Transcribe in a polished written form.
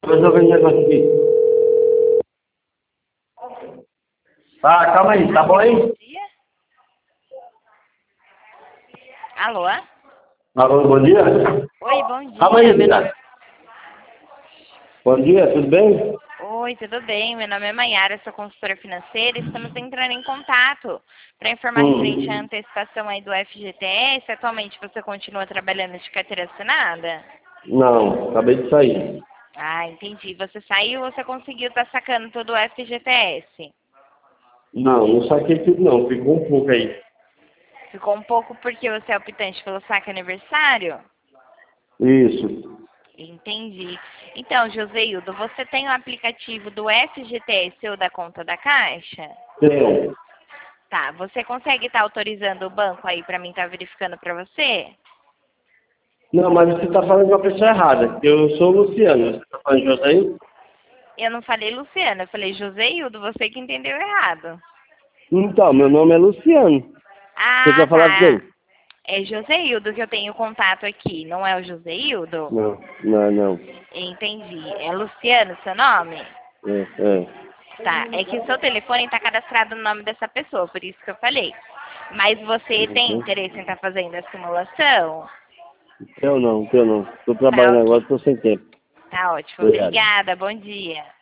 Tô resolvendo um negócio aqui. Tá, calma aí, tá bom aí? Bom dia. Alô? Alô, bom dia? Oi, bom Calma aí, dia. Meu nome... cara. Bom dia, tudo bem? Oi, tudo bem? Meu nome é Maiara, sou consultora financeira. Estamos entrando em contato para informar referente à Hum. antecipação aí do FGTS. Atualmente você continua trabalhando de carteira assinada? Não, acabei de sair. Ah, entendi. Você saiu ou você conseguiu estar sacando todo o FGTS? Não saquei tudo não, ficou um pouco aí. Ficou um pouco porque você é optante pelo saque aniversário? Isso. Entendi. Então, Joseildo, você tem o aplicativo do FGTS ou da conta da Caixa? Tem. Tá, você consegue estar autorizando o banco aí para mim estar verificando para você? Não, mas você tá falando de uma pessoa errada. Eu sou o Luciano. Você tá falando de José? Eu não falei Luciana, eu falei Joseildo, você que entendeu errado. Então, meu nome é Luciano. Você Ah, quer falar de tá. quem? É Joseildo que eu tenho contato aqui, não é o Joseildo? Não. Entendi. É Luciano seu nome? É. Tá, é que o seu telefone está cadastrado no nome dessa pessoa, por isso que eu falei. Mas você tem Uhum. interesse em estar fazendo a simulação? Eu não. Tô Tá trabalhando ok. agora, tô sem tempo. Tá ótimo. Obrigado. Obrigada, bom dia.